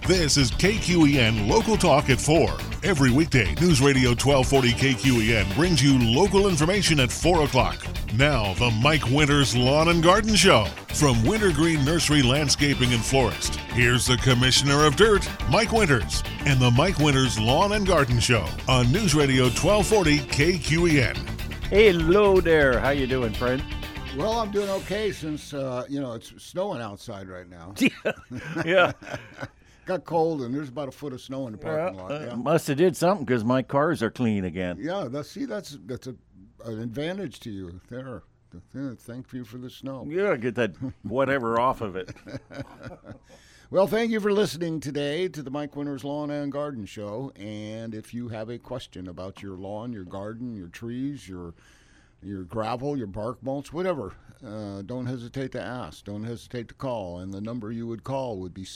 This is KQEN Local Talk at 4. Every weekday, News Radio 1240 KQEN brings you local information at 4 o'clock. Now, the Mike Winters Lawn and Garden Show from Wintergreen Nursery Landscaping and Florist. Here's the Commissioner of Dirt, Mike Winters, and the Mike Winters Lawn and Garden Show on News Radio 1240 KQEN. Hello there. How you doing, friend? Well, I'm doing okay since, it's snowing outside right now. Yeah. Got cold, and there's about a foot of snow in the parking lot. Yeah, Must have did something because my cars are clean again. yeah that's an advantage to you there. Thank you for the snow. Yeah, get that whatever off of it. Well, thank you for listening today to the Mike Winters Lawn and Garden Show. And if you have a question about your lawn, your garden, your trees, your gravel, your bark mulch, whatever, don't hesitate to ask. Don't hesitate to call. And the number you would call would be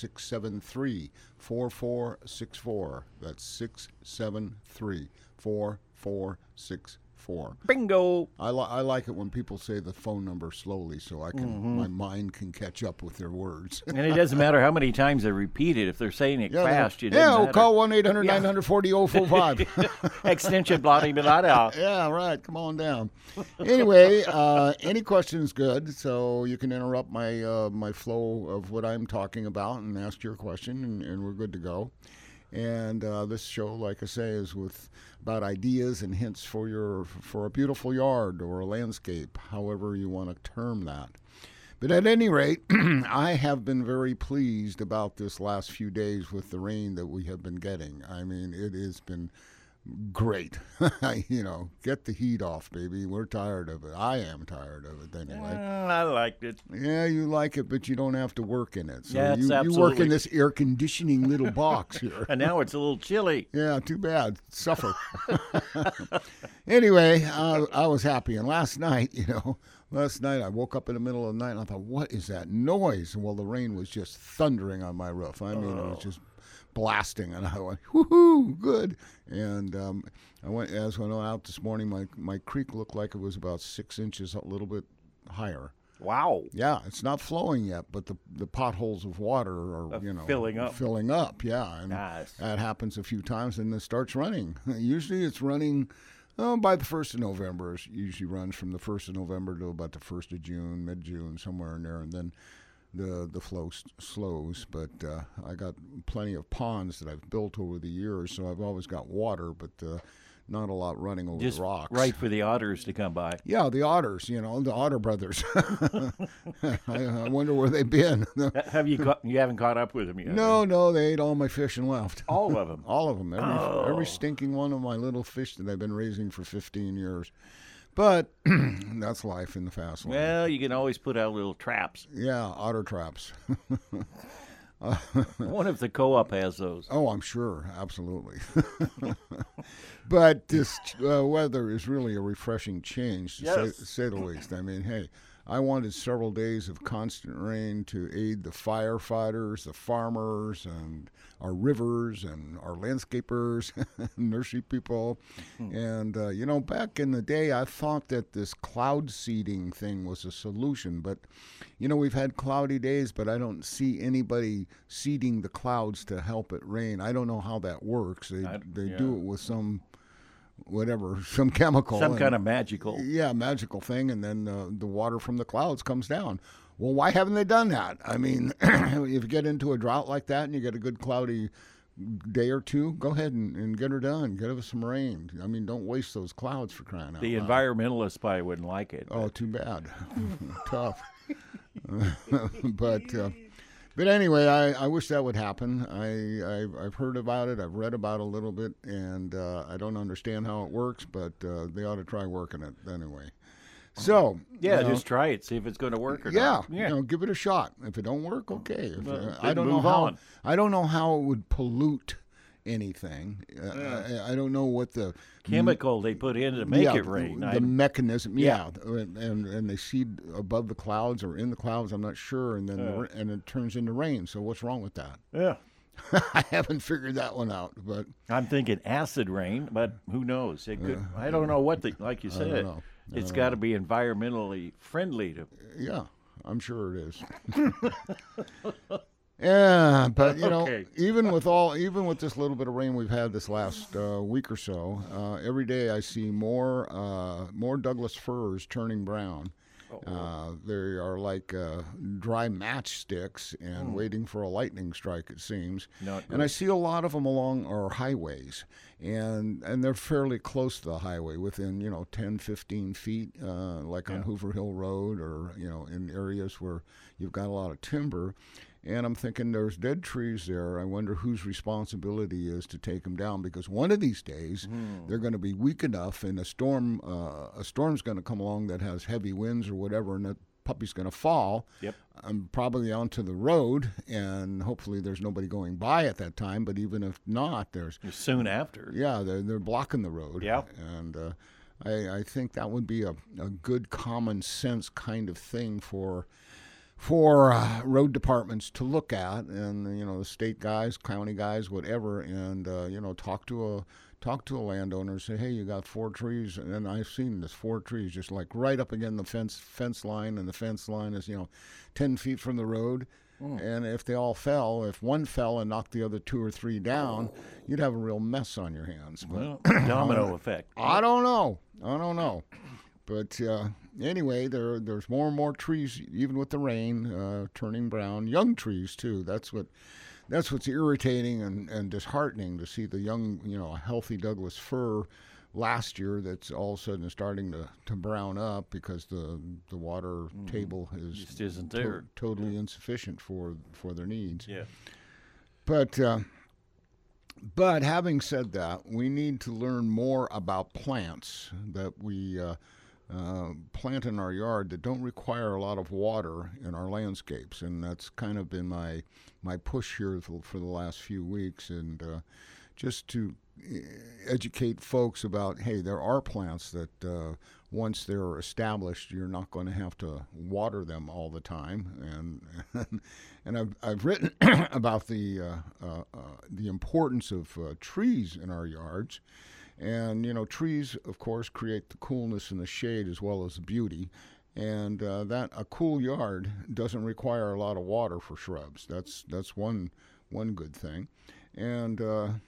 673-4464. That's 673-4464. Bingo. I like it when people say the phone number slowly so I can my mind can catch up with their words. And it doesn't matter how many times they repeat it. If they're saying it fast, you yeah, don't we'll call 1-800-940-045. Extension blah blah blah. Yeah, right. Come on down. Anyway, any question's good, so you can interrupt my my flow of what I'm talking about and ask your question, and we're good to go. And this show, like I say, is about ideas and hints for a beautiful yard or a landscape, however you want to term that. But at any rate, I have been very pleased about this last few days with the rain that we have been getting. I mean, it has been great. Get the heat off, baby. We're tired of it. I am tired of it anyway. I liked it. Yeah, you like it, but you don't have to work in it. So Yes, you absolutely. work in this air conditioning little box here. And now it's a little chilly. Yeah, too bad. Suffer. Anyway, I was happy. And last night I woke up in the middle of the night and I thought, what is that noise? Well, the rain was just thundering on my roof. I mean, it was just blasting, and I went, whoo-hoo, good. And I went out this morning, my creek looked like it was about 6 inches, a little bit higher. Wow. Yeah, it's not flowing yet, but the potholes of water are filling up. Filling up, yeah. And Nice. that happens a few times, and it starts running. Usually it's running by the 1st of November. It usually runs from the 1st of November to about the 1st of June, mid-June, somewhere in there, and then the flow slows. But I got plenty of ponds that I've built over the years, so I've always got water, but not a lot running over Just the rocks. right for the otters to come by. Yeah, the otters, the Otter brothers. I wonder where they've been. You haven't caught up with them yet? No, they ate all my fish and left. All of them? All of them. Every stinking one of my little fish that I've been raising for 15 years. But that's life in the fast lane. Well, you can always put out little traps. Yeah, otter traps. One of the co-op has those. Oh, I'm sure. Absolutely. But this weather is really a refreshing change, to say the least. I mean, hey, I wanted several days of constant rain to aid the firefighters, the farmers, and our rivers, and our landscapers, nursery people. And, back in the day, I thought that this cloud seeding thing was a solution. But, we've had cloudy days, but I don't see anybody seeding the clouds to help it rain. I don't know how that works. They do it with some chemical. Some kind of magical. Yeah, magical thing, and then the water from the clouds comes down. Well, why haven't they done that? I mean, if you get into a drought like that and you get a good cloudy day or two, go ahead and get her done. Get us some rain. I mean, don't waste those clouds for crying out loud. The environmentalists probably wouldn't like it. Oh, too bad. Tough. But anyway, I wish that would happen. I've heard about it. I've read about it a little bit, and I don't understand how it works, but they ought to try working it anyway. So just try it. See if it's going to work or not. Yeah, give it a shot. If it don't work, okay. I don't know how. I don't know how it would pollute anything. I don't know what the chemical they put in to make it rain. The mechanism, and they seed above the clouds or in the clouds. I'm not sure, and then and it turns into rain. So what's wrong with that? Yeah. I haven't figured that one out, but I'm thinking acid rain, but who knows? It could. I don't know what like you said. It's got to be environmentally friendly to. Yeah, I'm sure it is. Yeah, but you know, Okay. even with this little bit of rain we've had this last week or so, every day I see more Douglas firs turning brown. They are like dry matchsticks and waiting for a lightning strike, it seems. Not And I good. see a lot of them along our highways, and they're fairly close to the highway, within 10, 15 feet, like on Yeah. Hoover Hill Road, or in areas where you've got a lot of timber. And I'm thinking, there's dead trees there. I wonder whose responsibility is to take them down, because one of these days they're going to be weak enough, and a storm's going to come along that has heavy winds or whatever, and the puppy's going to fall. Yep. Probably onto the road, and hopefully there's nobody going by at that time. But even if not, there's Soon after. yeah, they're blocking the road. Yeah. And I think that would be a good common sense kind of thing for road departments to look at, and the state guys, county guys, whatever, and talk to a landowner and say, hey, you got 4 trees, and I've seen this 4 trees just like right up against the fence line, and the fence line is 10 feet from the road. And if they all fell, if one fell and knocked the other 2 or 3 down, you'd have a real mess on your hands. But Well, domino effect. I don't know. But anyway, there's more and more trees, even with the rain, turning brown. Young trees too. That's what's irritating and disheartening, to see the young, a healthy Douglas fir last year that's all of a sudden starting to brown up, because the water table is Just isn't there. totally insufficient for their needs. Yeah. But having said that, we need to learn more about plants that we plant in our yard that don't require a lot of water in our landscapes, and that's kind of been my push here for the last few weeks, and just to educate folks about, hey, there are plants that once they're established, you're not going to have to water them all the time, and I've written about the importance of trees in our yards. And trees, of course, create the coolness and the shade as well as the beauty. And that a cool yard doesn't require a lot of water for shrubs. That's one good thing. And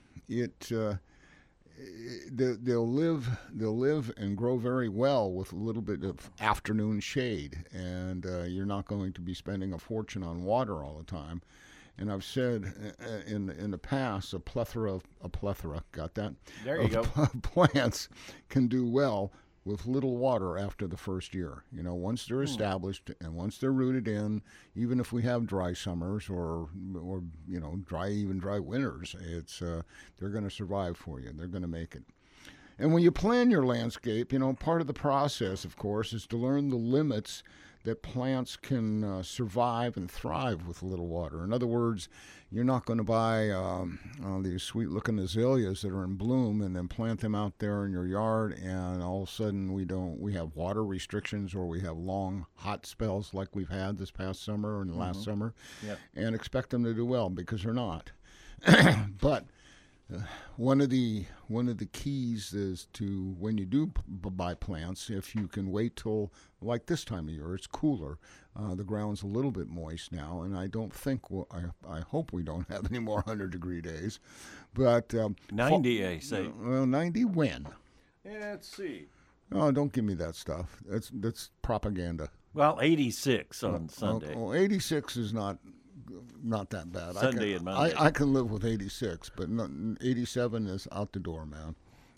they'll live and grow very well with a little bit of afternoon shade. And you're not going to be spending a fortune on water all the time. And I've said in the past, a plethora, got that? There you go. Plants can do well with little water after the first year. Once they're established and once they're rooted in, even if we have dry summers or dry winters, they're going to survive for you. They're going to make it. And when you plan your landscape, part of the process, of course, is to learn the limits that plants can survive and thrive with little water. In other words, you're not going to buy these sweet-looking azaleas that are in bloom and then plant them out there in your yard, and all of a sudden we have water restrictions, or we have long hot spells like we've had this past summer and last summer, and expect them to do well, because they're not. But one of the keys is to, when you do buy plants, if you can wait till like this time of year, it's cooler. The ground's a little bit moist now, and I don't think I hope we don't have any more 100-degree days. But 90, I say. Well, 90 when? Yeah, let's see. Oh, don't give me that stuff. That's propaganda. Well, 86 on Sunday. Oh, 86 is not that bad. Sunday and Monday. I can live with 86, but 87 is out the door, man.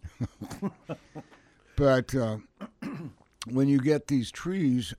But when you get these trees,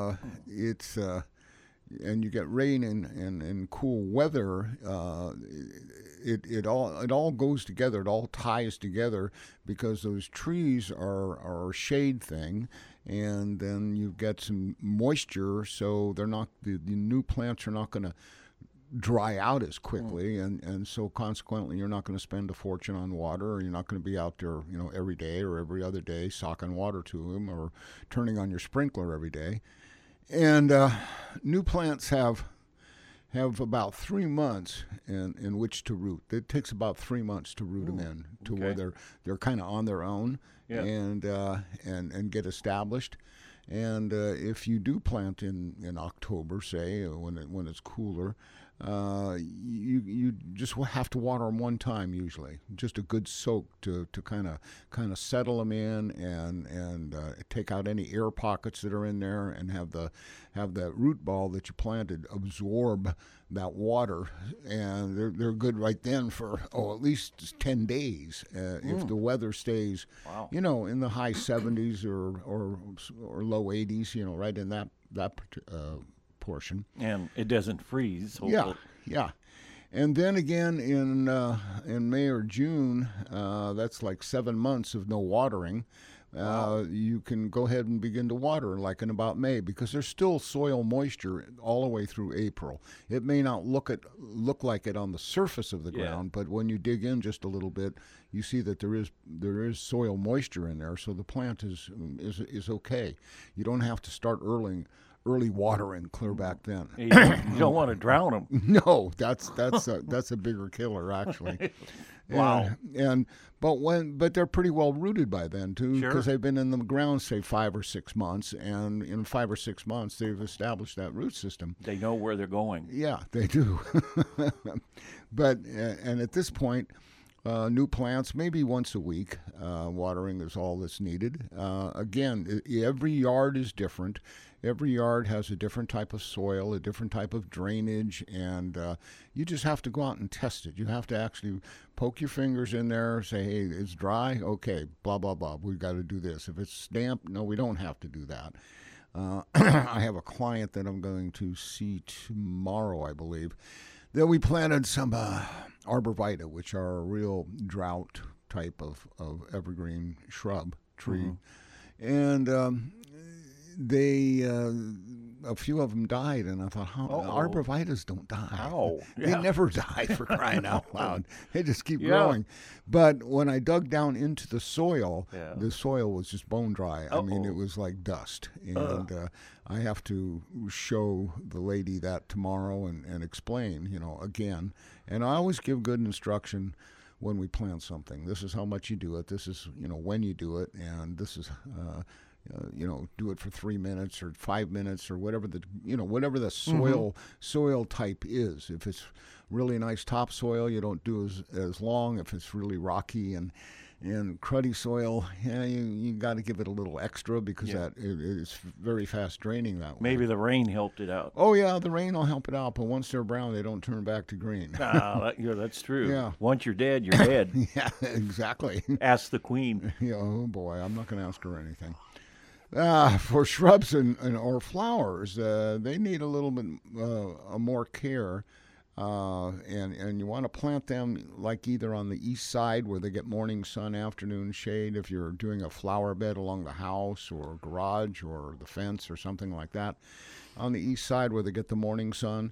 and you get rain and cool weather, it all goes together. It all ties together, because those trees are a shade thing, and then you get some moisture, so they're not the new plants are not going to dry out as quickly, and so consequently you're not going to spend a fortune on water, or you're not going to be out there every day or every other day socking water to them, or turning on your sprinkler every day. And new plants have about 3 months in which to root. It takes about 3 months to root them in to where they're kind of on their own, and get established. And if you do plant in October, say, when it's cooler, you just have to water them one time usually, just a good soak to kind of settle them in and take out any air pockets that are in there, and have that root ball that you planted absorb that water, and they're good right then for at least 10 days if the weather stays in the high 70s or low 80s, right in that portion. And it doesn't freeze. Hopefully. Yeah. And then again in May or June, that's like 7 months of no watering. You can go ahead and begin to water like in about May, because there's still soil moisture all the way through April. It may not look like it on the surface of the ground, but when you dig in just a little bit, you see that there is soil moisture in there, so the plant is okay. You don't have to start early watering clear back then. You don't want to drown them. No, that's a bigger killer actually. Wow. But they're pretty well rooted by then too, because Sure. they've been in the ground say 5 or 6 months, and in 5 or 6 months they've established that root system. They know where they're going. Yeah, they do. But and at this point, new plants maybe once a week. Watering is all that's needed. Again, every yard is different. Every yard has a different type of soil, a different type of drainage, and you just have to go out and test it. You have to actually poke your fingers in there, say, hey, it's dry, okay, blah, blah, blah, we've got to do this. If it's damp, no, we don't have to do that. I have a client that I'm going to see tomorrow, I believe, that we planted some arborvitae, which are a real drought type of evergreen shrub tree. Mm-hmm. And a few of them died, and I thought, arborvitaes don't die. Oh, They never die, for crying out loud. They just keep growing. But when I dug down into the soil, the soil was just bone dry. I mean, it was like dust. And I have to show the lady that tomorrow and explain, again. And I always give good instruction when we plant something. This is how much you do it. This is, when you do it. And this is... do it for 3 minutes or 5 minutes or whatever the soil type is. If it's really nice topsoil, you don't do as long. If it's really rocky and cruddy soil, you got to give it a little extra, because that it's very fast draining that way. Maybe the rain helped it out. Oh yeah, the rain will help it out, but once they're brown, they don't turn back to green. That's true. Yeah. Once you're dead, you're dead. Yeah, exactly. Ask the queen. Oh boy, I'm not going to ask her anything. For shrubs or flowers, they need a little bit more care, and you want to plant them like either on the east side where they get morning sun, afternoon shade, if you're doing a flower bed along the house or garage or the fence or something like that. On the east side where they get the morning sun,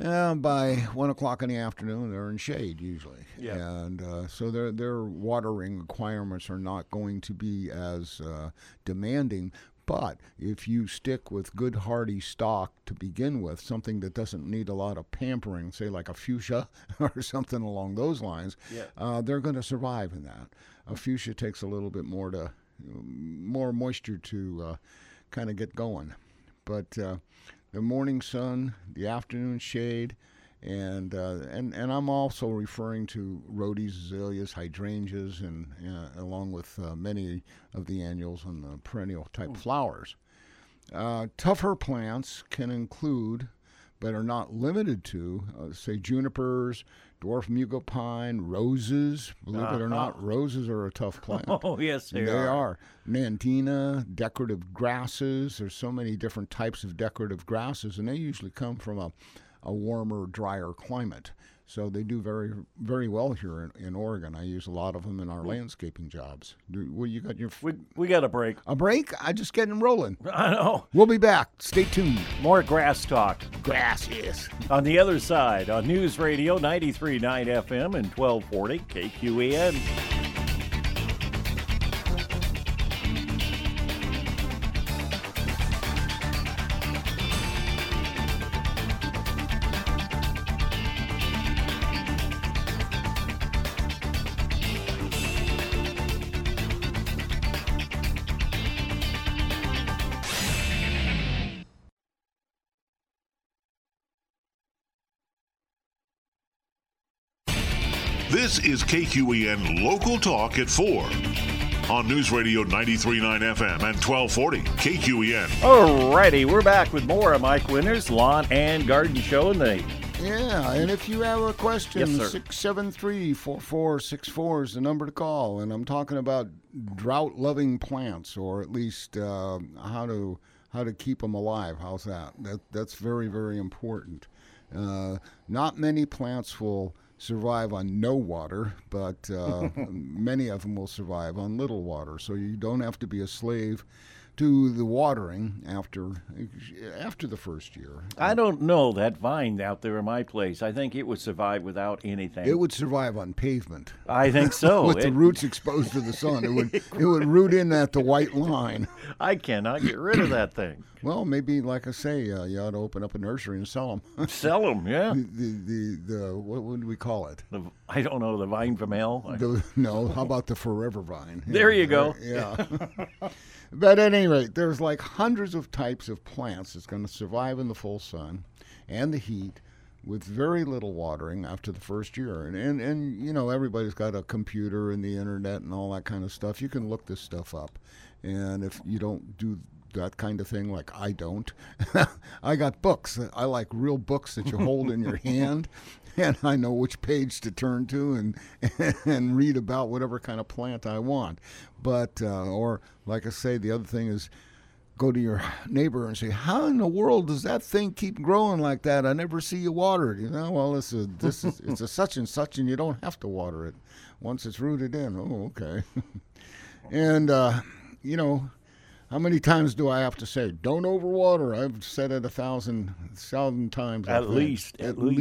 by 1 o'clock in the afternoon, they're in shade usually. Yeah. And so their watering requirements are not going to be as demanding. But if you stick with good hardy stock to begin with, something that doesn't need a lot of pampering, say like a fuchsia or something along those lines, they're going to survive in that. A fuchsia takes a little bit more moisture to kind of get going. But the morning sun, the afternoon shade, and I'm also referring to rhodies, azaleas, hydrangeas, and along with many of the annuals and the perennial type flowers. Tougher plants can include, but are not limited to, say junipers, dwarf mugo pine, roses. Believe it or not, roses are a tough plant. Oh, yes, they are. Nandina, decorative grasses. There's so many different types of decorative grasses, and they usually come from a warmer, drier climate. So they do very, very well here in Oregon. I use a lot of them in our landscaping jobs. You got your... We got a break. A break? I just getting rolling. I know. We'll be back. Stay tuned. More grass talk. Grass, yes. On the other side, on News Radio 93.9 FM and 1240 KQEN. This is KQEN Local Talk at 4 on News Radio 93.9 FM and 1240 KQEN. Alrighty, we're back with more of Mike Winters Lawn and Garden Show. Yeah, and if you have a question, Yes, sir. 673-4464 is the number to call. And I'm talking about drought-loving plants, or at least how to keep them alive. How's that? That's very, very important. Not many plants will survive on no water, but many of them will survive on little water. So you don't have to be a slave to the watering after the first year. I don't know that vine out there in my place. I think it would survive without anything. It would survive on pavement. I think so. With the roots exposed to the sun, it would root in at the white line. I cannot get rid of that thing. Well, maybe, like I say, you ought to open up a nursery and sell them. Sell them, yeah. The what would we call it? I don't know, the vine from hell? No, how about the forever vine? There you go. Yeah. But at any rate, there's like hundreds of types of plants that's going to survive in the full sun and the heat with very little watering after the first year. And you know, everybody's got a computer and the internet and all that kind of stuff. You can look this stuff up. And if you don't do that kind of thing, like I don't, I got books. I like real books that you hold in your hand. And I know which page to turn to and read about whatever kind of plant I want. But, or like I say, the other thing is go to your neighbor and say, how in the world does that thing keep growing like that? I never see you water it. You know, well, it's a such and such, and you don't have to water it once it's rooted in. Oh, okay. And, you know, how many times do I have to say, don't overwater? I've said it 1,000 times. At least.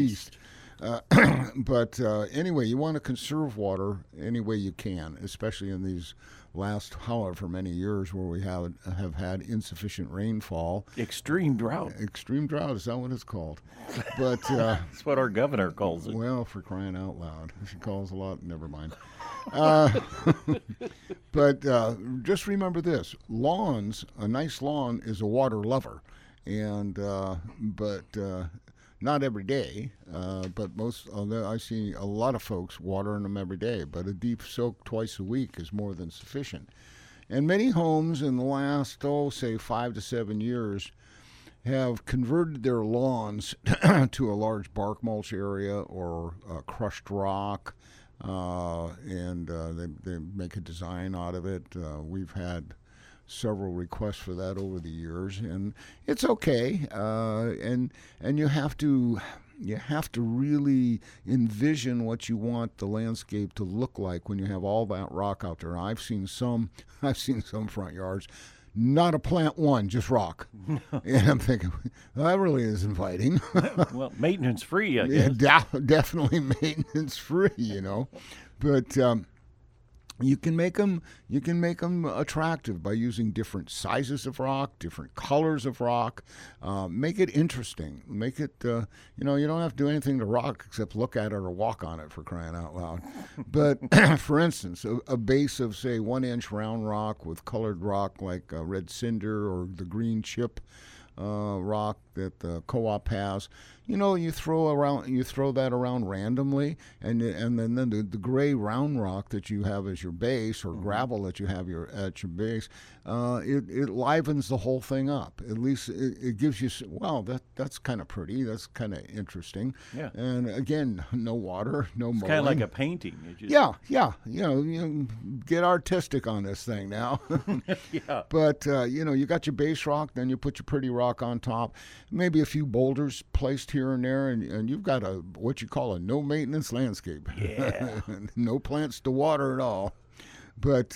But anyway, you want to conserve water any way you can, especially in these last however many years where we have had insufficient rainfall. Extreme drought. Extreme drought, is that what it's called? But that's what our governor calls it. Well, for crying out loud. She calls a lot, never mind. But just remember this. Lawns, a nice lawn is a water lover. And but not every day, but I see a lot of folks watering them every day, but a deep soak twice a week is more than sufficient. And many homes in the last, say 5 to 7 years have converted their lawns to a large bark mulch area or crushed rock, and they make a design out of it. We've had several requests for that over the years, and it's okay. And you have to really envision what you want the landscape to look like when you have all that rock out there. I've seen some front yards, not a plant one, just rock. And I'm thinking, well, that really is inviting. Well, maintenance free, I guess. Yeah, definitely maintenance free, you know. But you can make them attractive by using different sizes of rock, different colors of rock. Make it interesting. Make it, you don't have to do anything to rock except look at it or walk on it, for crying out loud. But for instance, a base of, say, 1-inch round rock with colored rock like red cinder or the green chip rock that the co-op has. You throw that around randomly, and then the gray round rock that you have as your base, or gravel that you have at your base, it livens the whole thing up. At least it gives you, wow, that's kind of pretty. That's kind of interesting. Yeah. And again, no water, no mowing. It's kind of like a painting. Yeah. You get artistic on this thing now. Yeah. But you got your base rock, then you put your pretty rock on top, maybe a few boulders placed here and there, and you've got what you call a no maintenance landscape. Yeah. No plants to water at all. But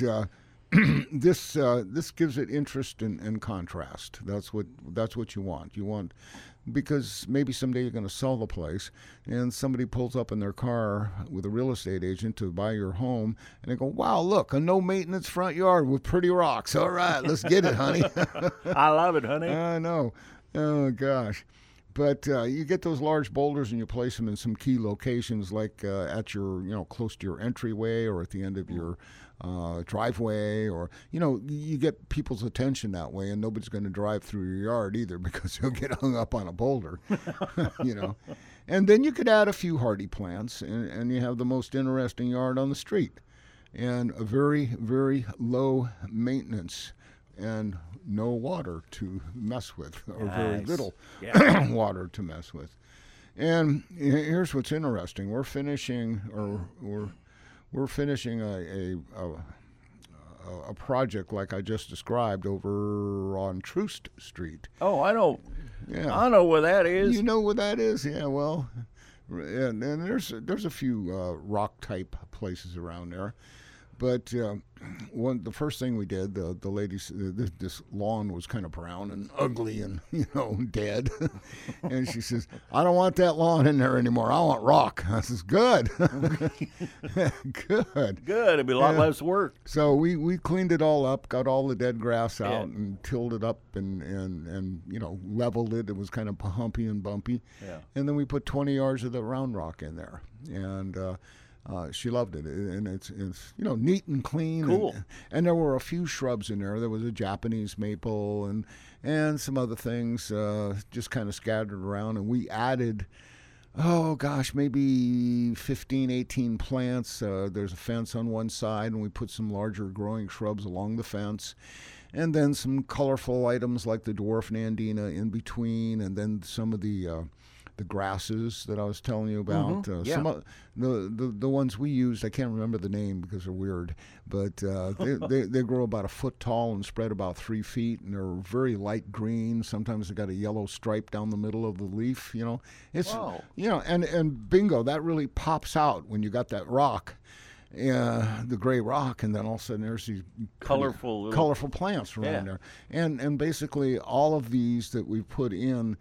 this gives it interest and contrast. That's what you want. You want, because maybe someday you're going to sell the place, and somebody pulls up in their car with a real estate agent to buy your home, and they go, wow, look, a no-maintenance front yard with pretty rocks. All right, let's get it, honey. I love it, honey. I know. Oh, gosh. But you get those large boulders and you place them in some key locations, like at your, close to your entryway or at the end of your driveway, or, you get people's attention that way, and nobody's going to drive through your yard either because they'll get hung up on a boulder, And then you could add a few hardy plants, and you have the most interesting yard on the street. And a very, very low maintenance and no water to mess with, or very little water to mess with. And here's what's interesting: we're finishing a project like I just described over on Troost Street. Oh, I know. Yeah, I know where that is. You know where that is? Yeah. Well, and there's a few rock type places around there. But the first thing we did, the ladies, this lawn was kind of brown and ugly and, dead. And she says, I don't want that lawn in there anymore. I want rock. I says, good. Good. Good. It'd be a lot less work. So we cleaned it all up, got all the dead grass out and tilled it up and leveled it. It was kind of humpy and bumpy. Yeah. And then we put 20 yards of the round rock in there. And she loved it, and it's neat and clean. Cool. And there were a few shrubs in there. There was a Japanese maple and some other things just kind of scattered around. And we added, maybe 15, 18 plants. There's a fence on one side, and we put some larger growing shrubs along the fence. And then some colorful items like the dwarf nandina in between, and then some of the grasses that I was telling you about. Some of the ones we used, I can't remember the name because they're weird, but they grow about a foot tall and spread about 3 feet, and they're very light green. Sometimes they got a yellow stripe down the middle of the leaf. It's and bingo, that really pops out when you got that rock. The gray rock, and then all of a sudden there's these colorful plants around there, and basically all of these that we put in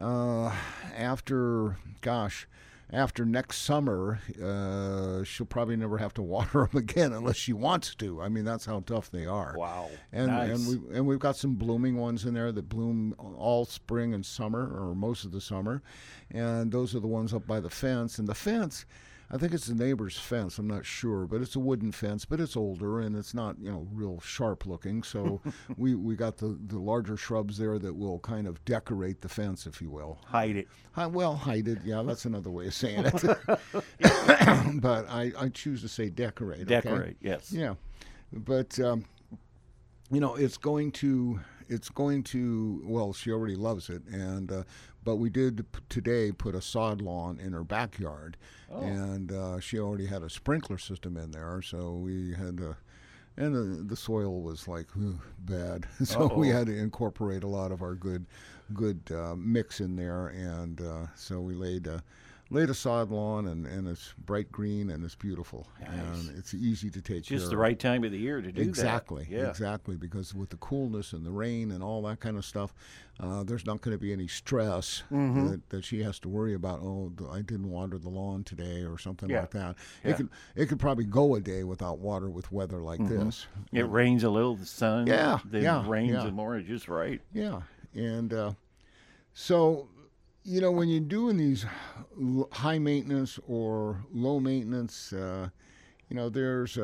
after next summer, she'll probably never have to water them again unless she wants to. I mean, that's how tough they are. Wow. And we've got some blooming ones in there that bloom all spring and summer, or most of the summer, and those are the ones up by the fence. And the fence, I think it's the neighbor's fence. I'm not sure, but it's a wooden fence, but it's older and it's not, real sharp looking. So we got the larger shrubs there that will kind of decorate the fence, if you will. Hide it. Hide it. Yeah, that's another way of saying it. But I choose to say decorate. Decorate, okay? Yes. Yeah, but it's going to. Well, she already loves it, and but we did today put a sod lawn in her backyard, and she already had a sprinkler system in there, so we had and the soil was like bad, so we had to incorporate a lot of our good mix in there, and so we laid a sod lawn, and it's bright green and it's beautiful. Nice. And it's easy to take care of. Just the right time of the year to do exactly, that. Yeah. Exactly, because with the coolness and the rain and all that kind of stuff, there's not going to be any stress that she has to worry about. I didn't water the lawn today or something like that. Yeah. It could probably go a day without water with weather like this. It rains a little, the sun. Then rains yeah. and more. It's just right. Yeah, and so. When you're doing these high maintenance or low maintenance, there's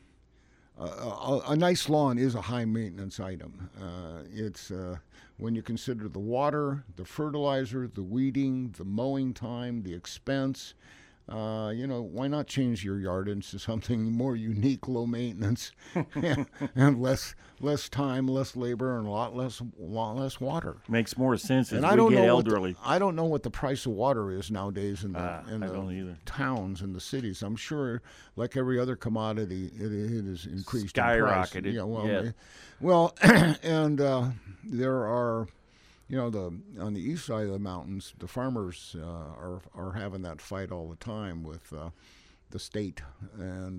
a nice lawn is a high maintenance item. It's when you consider the water, the fertilizer, the weeding, the mowing time, the expense. Why not change your yard into something more unique, low maintenance, and less time, less labor, and a lot less water. Makes more sense as we get elderly. I don't know what the price of water is nowadays in I don't either. the towns and the cities. I'm sure, like every other commodity, it is increased. Skyrocketed. In price. And there are. On the east side of the mountains, the farmers are having that fight all the time with the state, and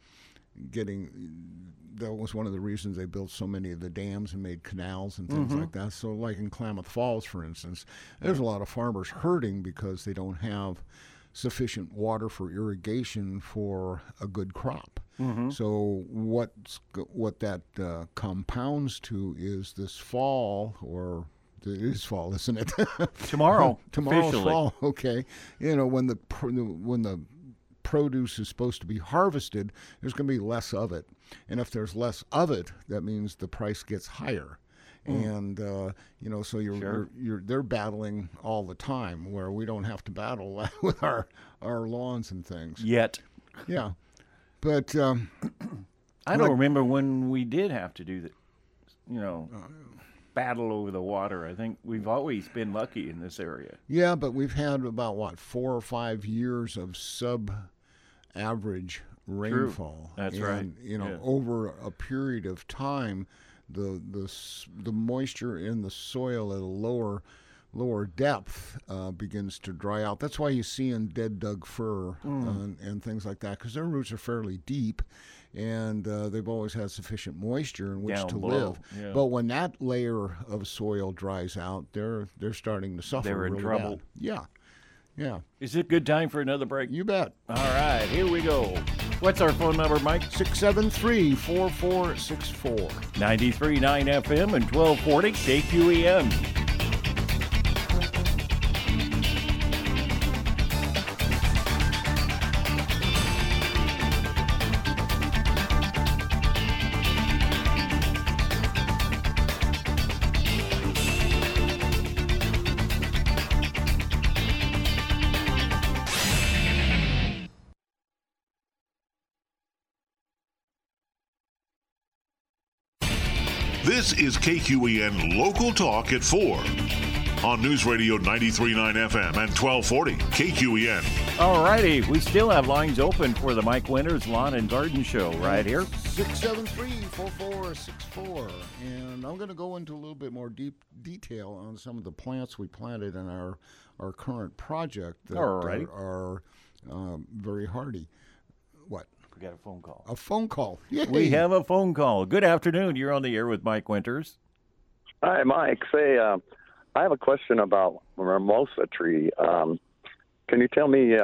that was one of the reasons they built so many of the dams and made canals and things like that. So like in Klamath Falls, for instance, there's a lot of farmers hurting because they don't have sufficient water for irrigation for a good crop. So what that compounds to is this fall, or it is fall, isn't it? Tomorrow's officially. Fall. Okay. When the produce is supposed to be harvested, there's going to be less of it, and if there's less of it, that means the price gets higher. And so they're battling all the time, where we don't have to battle with our lawns and things yet. Yeah, but I don't remember when we did have to do that. Battle over the water. I think we've always been lucky in this area. Yeah, but we've had about 4 or 5 years of sub-average rainfall. True. That's right. Over a period of time, the moisture in the soil at a lower depth begins to dry out. That's why you see in dead dug fir and things like that, because their roots are fairly deep, and they've always had sufficient moisture in which to live. Yeah. But when that layer of soil dries out, they're starting to suffer. They're in really trouble. Bad. Yeah. Is it good time for another break? You bet. All right, here we go. What's our phone number, Mike? 673-4464. 93.9 FM and 1240 KQEN. This is KQEN Local Talk at 4 on News Radio 93.9 FM and 1240 KQEN. All righty, we still have lines open for the Mike Winters Lawn and Garden Show right here. 673-4464. And I'm going to go into a little bit more detail on some of the plants we planted in our current project that are very hardy. What? We got a phone call. A phone call. Yay. We have a phone call. Good afternoon. You're on the air with Mike Winters. Hi, Mike. I have a question about a mimosa tree. Can you tell me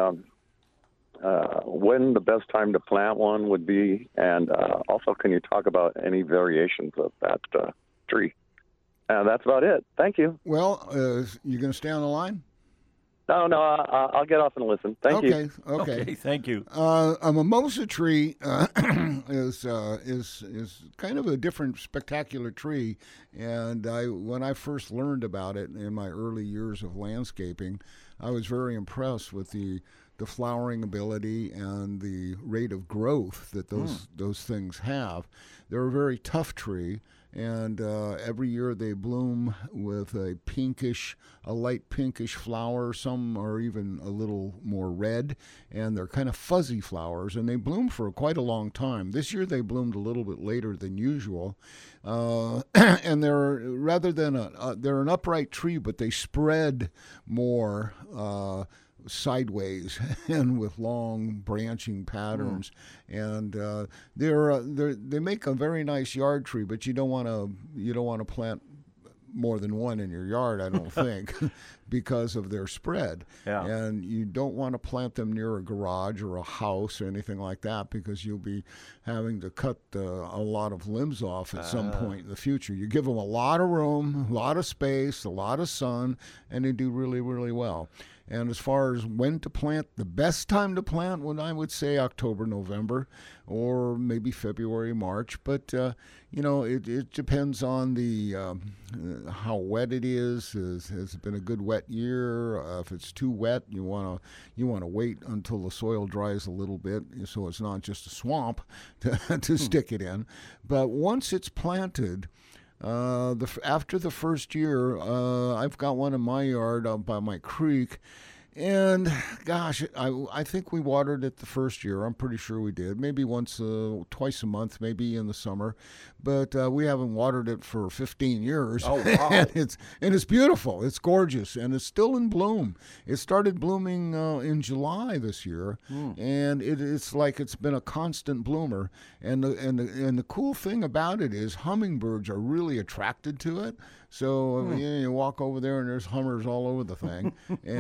when the best time to plant one would be? And also, can you talk about any variations of that tree? That's about it. Thank you. Well, you going to stay on the line? No, I'll get off and listen. Thank you. Okay, thank you. A mimosa tree is kind of a different, spectacular tree. And when I first learned about it in my early years of landscaping, I was very impressed with the flowering ability and the rate of growth that those things have. They're a very tough tree. And every year they bloom with a light pinkish flower. Some are even a little more red, and they're kind of fuzzy flowers, and they bloom for quite a long time. This year they bloomed a little bit later than usual, and they're an upright tree, but they spread more sideways and with long branching patterns, and they make a very nice yard tree. But you don't want to plant more than one in your yard, I don't think, because of their spread. Yeah. And you don't want to plant them near a garage or a house or anything like that, because you'll be having to cut a lot of limbs off at some point in the future. You give them a lot of room, a lot of space, a lot of sun, and they do really, really well. And as far as when to plant, the best time to plant, I would say October, November, or maybe February, March. But it depends on how wet it is. Has it been a good wet year? If it's too wet, you want to wait until the soil dries a little bit, so it's not just a swamp to stick it in. But once it's planted, after the first year, I've got one in my yard up by my creek, and gosh, I think we watered it the first year. I'm pretty sure we did. Maybe twice a month, maybe in the summer, but we haven't watered it for 15 years. Oh, wow. and it's beautiful. It's gorgeous, and it's still in bloom. It started blooming in July this year, and it's like it's been a constant bloomer. And the cool thing about it is hummingbirds are really attracted to it. So you walk over there and there's hummers all over the thing,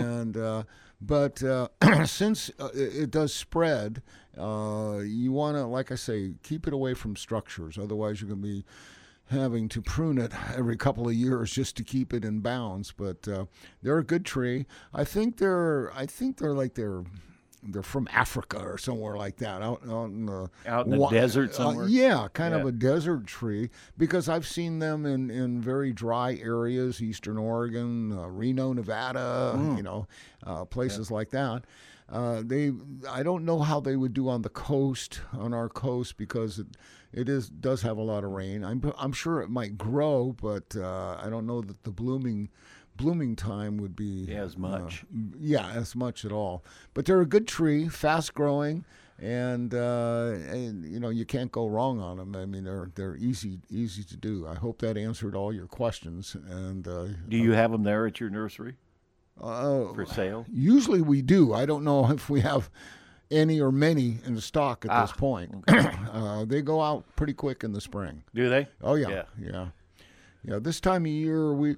but since it does spread, you want to, like I say, keep it away from structures. Otherwise, you're going to be having to prune it every couple of years just to keep it in bounds. But they're a good tree. I think they're they're from Africa or somewhere like that, out in the desert somewhere. Yeah, kind of a desert tree, because I've seen them in very dry areas, Eastern Oregon, Reno, Nevada, places like that. I don't know how they would do on our coast, because it does have a lot of rain. I'm sure it might grow, but I don't know that the blooming time would be as much. As much at all. But they're a good tree, fast growing, and you can't go wrong on them. I mean, they're easy to do. I hope that answered all your questions. And do you have them there at your nursery for sale? Usually we do. I don't know if we have any or many in the stock at this point. Okay. They go out pretty quick in the spring. Do they? Oh yeah. This time of year we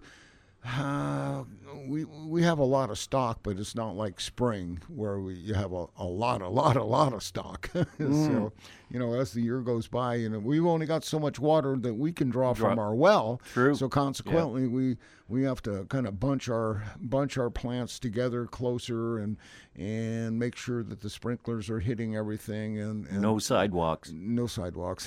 have a lot of stock, but it's not like spring where you have a lot of stock. So, as the year goes by, we've only got so much water that we can draw from our well. True. So consequently, we have to kind of bunch our plants together closer and make sure that the sprinklers are hitting everything and no sidewalks. No sidewalks.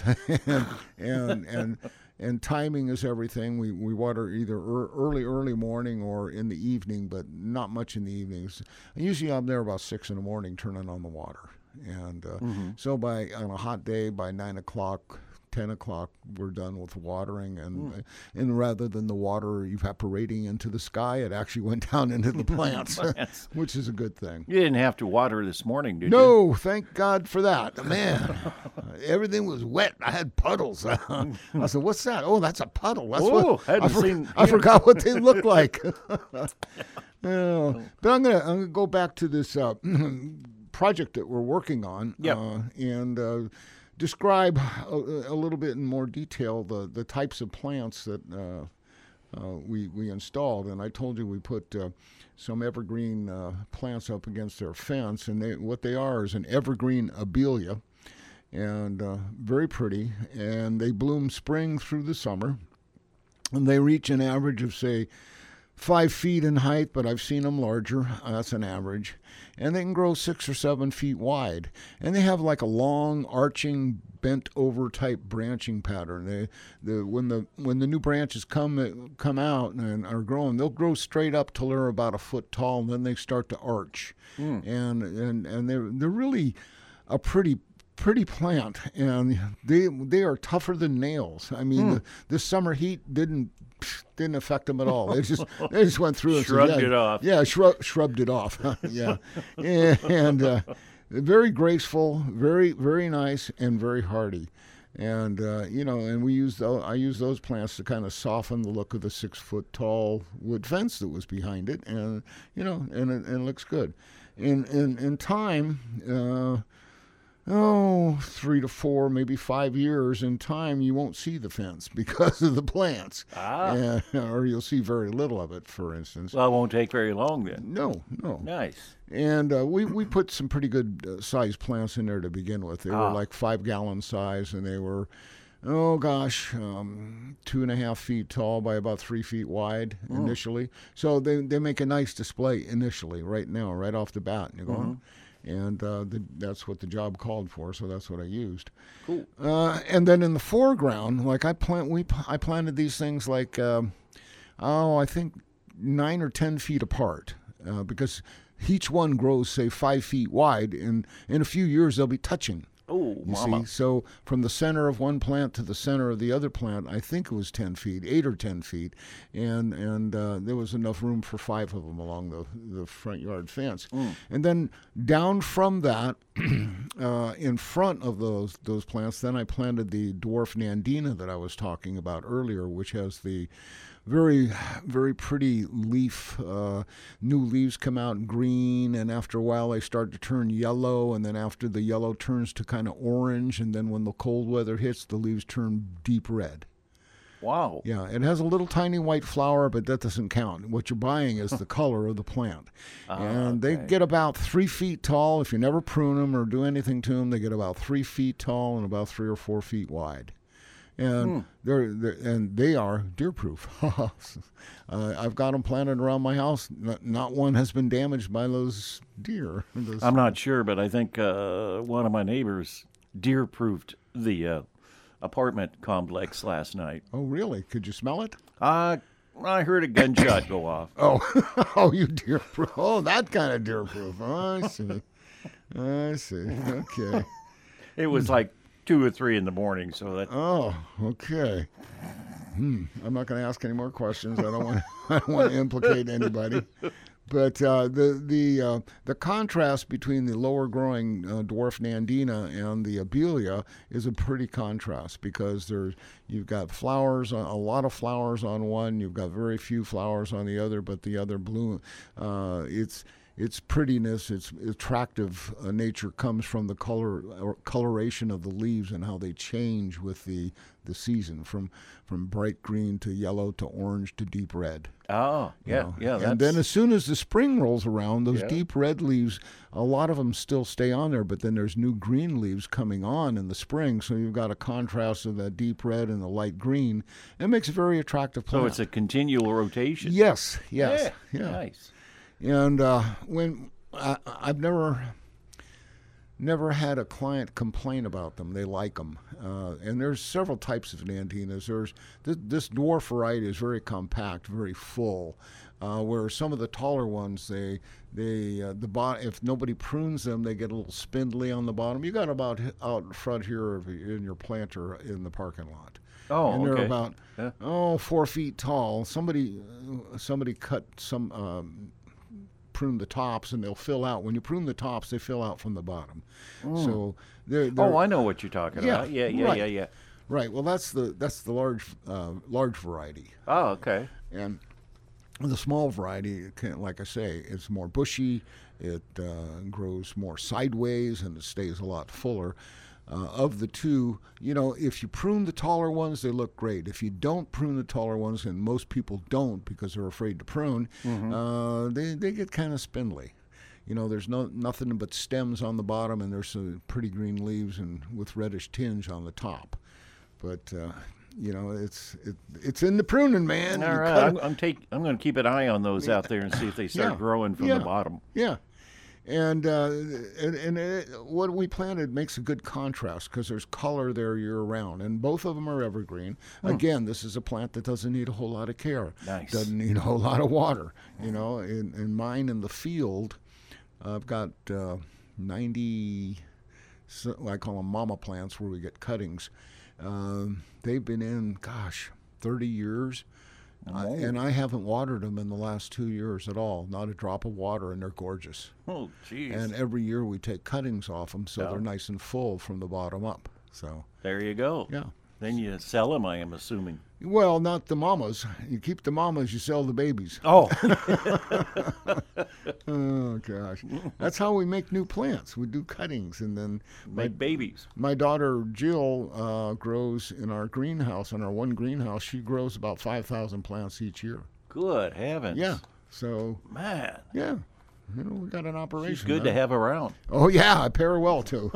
And timing is everything. We water either early morning or in the evening, but not much in the evenings. Usually I'm there about 6 in the morning turning on the water. And so on a hot day, by 9 o'clock, 10 o'clock, we're done with watering. And rather than the water evaporating into the sky, it actually went down into the plants, which is a good thing. You didn't have to water this morning, did you? No, thank God for that. Man, everything was wet. I had puddles. I said, what's that? Oh, that's a puddle. That's I forgot what they look like. But I'm gonna go back to this project that we're working on. And describe a little bit in more detail the types of plants that we installed. And I told you we put some evergreen plants up against their fence, and what they are is an evergreen abelia, and very pretty, and they bloom spring through the summer, and they reach an average of, say, 5 feet in height, but I've seen them larger. That's an average. And they can grow 6 or 7 feet wide. And they have like a long, arching, bent-over type branching pattern. When the new branches come out and are growing, they'll grow straight up till they're about a foot tall, and then they start to arch. And they're really a pretty plant, and they are tougher than nails. I mean, the summer heat didn't affect them at all. They just went through and shrugged it off. Yeah, shrugged it off. Yeah, and very graceful, very very nice, and very hardy. And and I use those plants to kind of soften the look of the 6 foot tall wood fence that was behind it, and and it looks good. In time. 3 to 4, maybe 5 years in time, you won't see the fence because of the plants. Or you'll see very little of it, for instance. Well, it won't take very long then. No. Nice. And we put some pretty good sized plants in there to begin with. They were like 5-gallon size, and they were, 2.5 feet tall by about 3 feet wide initially. So they make a nice display initially, right off the bat. And you're going, and that's what the job called for, so that's what I used. Cool. And then in the foreground, like I planted these things like, I think 9 or 10 feet apart, because each one grows, say, 5 feet wide, and in a few years they'll be touching. Oh, you see? So from the center of one plant to the center of the other plant, I think it was 10 feet, 8 or 10 feet, and there was enough room for 5 of them along the front yard fence. And then down from that, in front of those plants, then I planted the dwarf Nandina that I was talking about earlier, which has the very, very pretty leaf. New leaves come out green, and after a while they start to turn yellow, and then after the yellow turns to kind of orange, and then when the cold weather hits, the leaves turn deep red. Wow. Yeah, it has a little tiny white flower, but that doesn't count. What you're buying is the color of the plant. And they get about 3 feet tall. If you never prune them or do anything to them, they get about 3 feet tall and about 3 or 4 feet wide. and they are deer proof. I've got them planted around my house. Not one has been damaged by those deer. I'm not sure, but I think one of my neighbors deer proofed the apartment complex last night. Oh, really? Could you smell it? I heard a gunshot go off. Oh, you deer proof. Oh, that kind of deer proof. Oh, I see. Okay. It was like 2 or 3 in the morning, so that. Oh, okay. I'm not going to ask any more questions. I don't want to implicate anybody. But the contrast between the lower growing dwarf Nandina and the Abelia is a pretty contrast, because you've got flowers, a lot of flowers on one, you've got very few flowers on the other, but the other bloom. Its prettiness, its attractive nature comes from the color or coloration of the leaves and how they change with the season, from bright green to yellow to orange to deep red. Oh, yeah, yeah. And then as soon as the spring rolls around, those deep red leaves, a lot of them still stay on there, but then there's new green leaves coming on in the spring, so you've got a contrast of that deep red and the light green. It makes a very attractive plant. So it's a continual rotation. Yes. Yeah. Nice. And when I've never had a client complain about them. They like them. And there's several types of Nandinas. There's this dwarf variety is very compact, very full. Where some of the taller ones, if nobody prunes them, they get a little spindly on the bottom. You got about out front here in your planter in the parking lot. Oh, and they're okay. about 4 feet tall. Somebody cut some. Prune the tops, and they'll fill out. When you prune the tops, they fill out from the bottom. So they're I know what you're talking about. Yeah. Right. Well, that's the large variety. Oh, okay. And the small variety, like I say, it's more bushy. It grows more sideways, and it stays a lot fuller. Of the two, if you prune the taller ones, they look great. If you don't prune the taller ones, and most people don't because they're afraid to prune, they get kind of spindly. There's nothing but stems on the bottom, and there's some pretty green leaves and with reddish tinge on the top. But it's in the pruning, man. All right, I'm going to keep an eye on those out there and see if they start growing from the bottom. Yeah. And what we planted makes a good contrast, because there's color there year-round. And both of them are evergreen. Again, this is a plant that doesn't need a whole lot of care. Nice. Doesn't need a whole lot of water. In mine in the field, I've got 90, I call them mama plants, where we get cuttings. They've been in, 30 years. And I haven't watered them in the last 2 years at all. Not a drop of water, and they're gorgeous. Oh, geez. And every year we take cuttings off them, so they're nice and full from the bottom up. So there you go. Yeah. Then you sell them, I am assuming. Well, not the mamas. You keep the mamas, you sell the babies. Oh. Oh, gosh. That's how we make new plants. We do cuttings, and then make babies. My daughter Jill grows in our greenhouse, in our one greenhouse. She grows about 5,000 plants each year. Good heavens. Yeah. So. Man. Yeah. We got an operation. She's good to have around. Oh, yeah. I pair her well, too.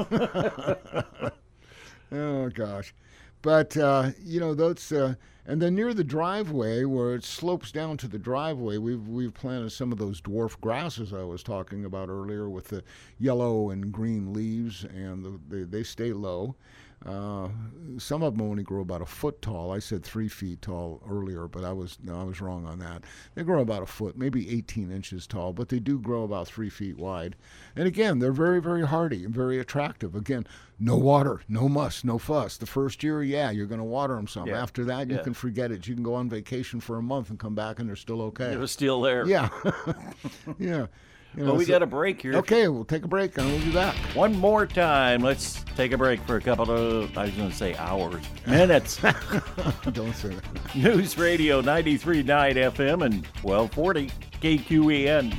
Oh, gosh. But, those, and then near the driveway, where it slopes down to the driveway, we've planted some of those dwarf grasses I was talking about earlier, with the yellow and green leaves, and they stay low. Some of them only grow about a foot tall. I said 3 feet tall earlier, but I was wrong on that. They grow about a foot, maybe 18 inches tall, but they do grow about 3 feet wide. And again, they're very, very hardy and very attractive. Again, no water, no muss, no fuss. The first year, you're going to water them some. Yeah. After that, you can forget it. You can go on vacation for a month and come back, and they're still okay. They're still there. Yeah. Yeah. Well, we got a break here. Okay, we'll take a break, and we'll be back. One more time. Let's take a break for a couple of, I was going to say hours, minutes. Don't say that. News Radio 93.9 FM and 1240 KQEN.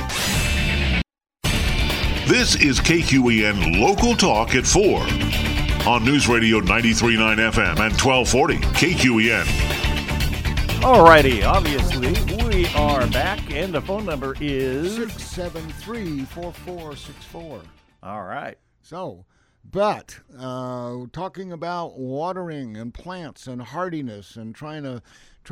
This is KQEN Local Talk at 4. on News Radio 93.9 FM and 1240 KQEN. Alrighty, obviously, we are back, and the phone number is 673-4464. All right. So, but talking about watering and plants and hardiness and trying to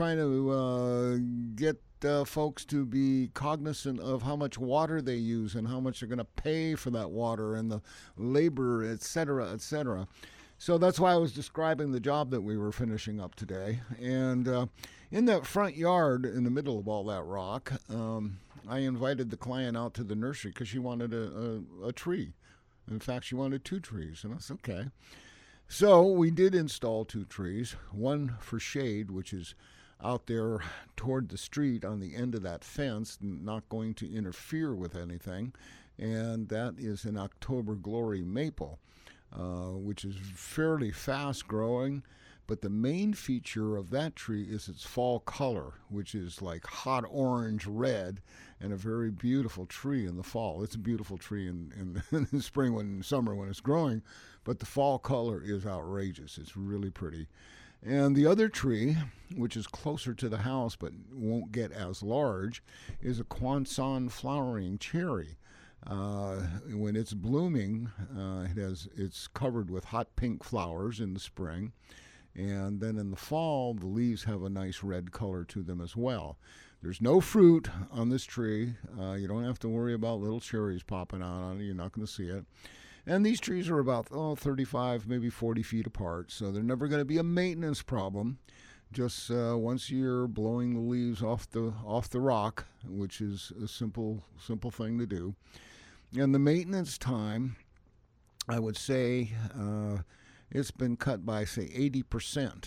get folks to be cognizant of how much water they use and how much they're going to pay for that water and the labor, et cetera, et cetera. So that's why I was describing the job that we were finishing up today. And in that front yard in the middle of all that rock, I invited the client out to the nursery because she wanted a tree. In fact, she wanted 2 trees, and that's okay. So we did install 2 trees, one for shade, which is out there toward the street on the end of that fence, not going to interfere with anything, and that is an October Glory maple, which is fairly fast growing. But the main feature of that tree is its fall color, which is like hot orange red, and a very beautiful tree in the fall. It's a beautiful tree in the spring, in summer when it's growing, but the fall color is outrageous. It's really pretty. And the other tree, which is closer to the house but won't get as large, is a Kwansan flowering cherry. When it's blooming, it's covered with hot pink flowers in the spring. And then in the fall, the leaves have a nice red color to them as well. There's no fruit on this tree. You don't have to worry about little cherries popping out on it. You're not going to see it. And these trees are about 35, maybe 40 feet apart, so they're never going to be a maintenance problem. Just once you're blowing the leaves off the rock, which is a simple thing to do. And the maintenance time, I would say, it's been cut by, say, 80%,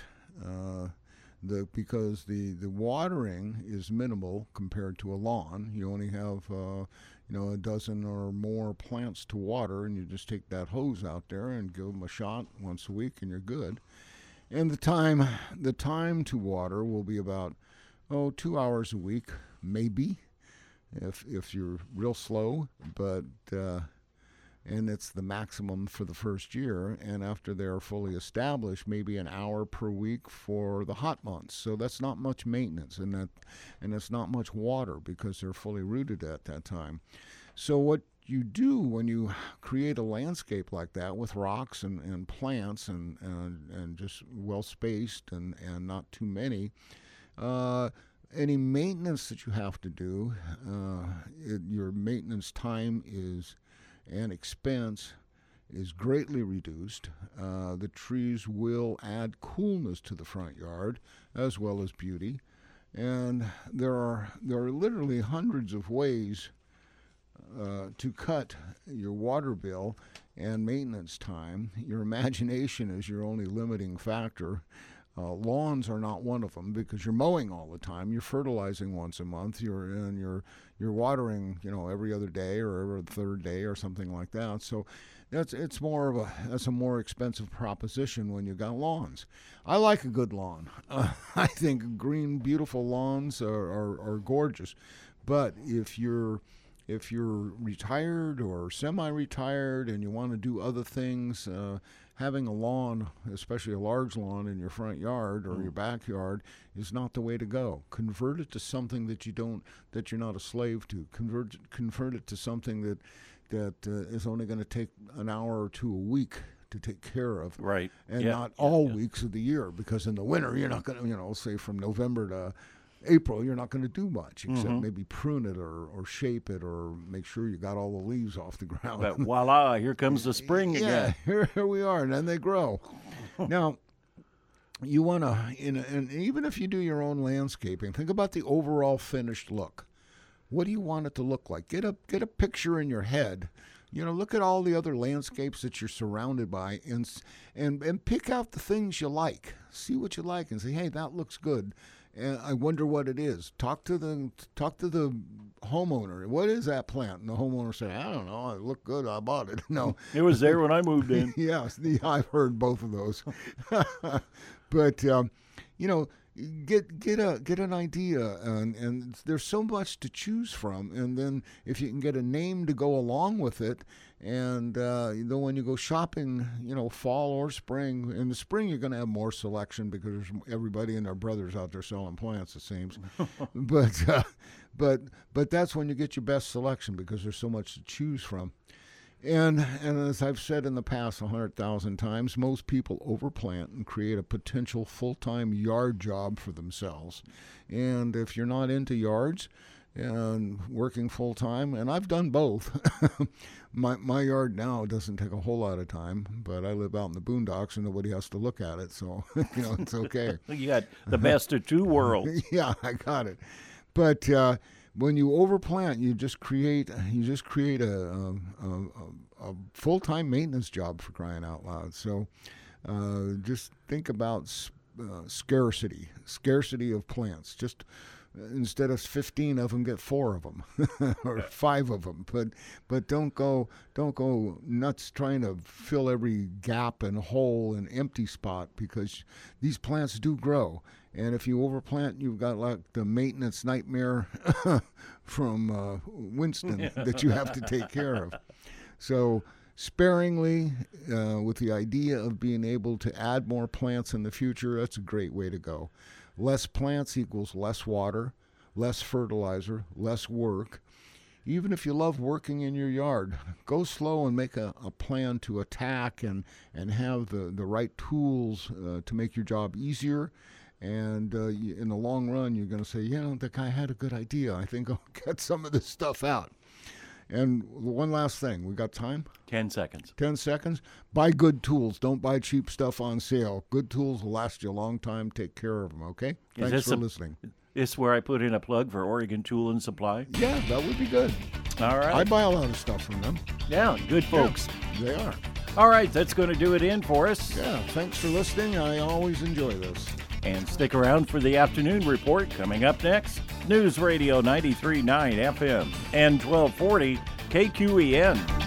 because the watering is minimal compared to a lawn. You only have a dozen or more plants to water, and you just take that hose out there and give them a shot once a week, and you're good. And the time to water will be about 2 hours a week, maybe, if you're real slow, but. And it's the maximum for the first year, and after they're fully established, maybe an hour per week for the hot months. So that's not much maintenance, and it's not much water because they're fully rooted at that time. So what you do when you create a landscape like that with rocks and plants and just well spaced and not too many, any maintenance that you have to do, your maintenance time and expense is greatly reduced. The trees will add coolness to the front yard as well as beauty. And there are literally hundreds of ways to cut your water bill and maintenance time. Your imagination is your only limiting factor. Lawns are not one of them because you're mowing all the time. You're fertilizing once a month. You're watering, every other day or every third day or something like that. So that's a more expensive proposition when you got lawns. I like a good lawn. I think green, beautiful lawns are gorgeous. But if you're retired or semi-retired and you want to do other things, having a lawn, especially a large lawn in your front yard or your backyard, is not the way to go. Convert it to something that you're not a slave to. Convert it to something that is only going to take an hour or two a week to take care of. Right. And not all weeks of the year, because in the winter you're not going to, say from November to April, you're not going to do much except maybe prune it or shape it or make sure you got all the leaves off the ground. But voila, here comes the spring again. Yeah, here we are, and then they grow. Now, you want to, and even if you do your own landscaping, think about the overall finished look. What do you want it to look like? Get a picture in your head. Look at all the other landscapes that you're surrounded by, and pick out the things you like. See what you like, and say, hey, that looks good. And I wonder what it is. Talk to the homeowner. What is that plant? And the homeowner say, I don't know. It looked good. I bought it. No, it was there when I moved in. Yes, I've heard both of those. But get an idea, and there's so much to choose from. And then if you can get a name to go along with it, and then when you go shopping, fall or spring. In the spring, you're going to have more selection because there's everybody and their brothers out there selling plants, it seems. But that's when you get your best selection because there's so much to choose from. And as I've said in the past 100,000 times, most people overplant and create a potential full-time yard job for themselves. And if you're not into yards and working full-time, and I've done both, my yard now doesn't take a whole lot of time, but I live out in the boondocks and nobody has to look at it, so it's okay. You got the best of two worlds. Yeah, I got it. But when you overplant, you just create a full-time maintenance job, for crying out loud. So just think about scarcity of plants. Just instead of 15 of them, get 4 of them or 5 of them. But don't go nuts trying to fill every gap and hole and empty spot, because these plants do grow. And if you overplant, you've got like the maintenance nightmare from Winston that you have to take care of. So sparingly, with the idea of being able to add more plants in the future, that's a great way to go. Less plants equals less water, less fertilizer, less work. Even if you love working in your yard, go slow and make a plan to attack and have the right tools to make your job easier. And in the long run, you're going to say, the guy had a good idea. I think I'll get some of this stuff out. And one last thing. We got time? 10 seconds. 10 seconds. Buy good tools. Don't buy cheap stuff on sale. Good tools will last you a long time. Take care of them, okay? Thanks for listening. Is where I put in a plug for Oregon Tool and Supply? Yeah, that would be good. All right. I buy a lot of stuff from them. Yeah, good folks. Yeah, they are. All right, that's going to do it in for us. Yeah, thanks for listening. I always enjoy this. And stick around for the afternoon report coming up next. News Radio 93.9 FM and 1240 KQEN.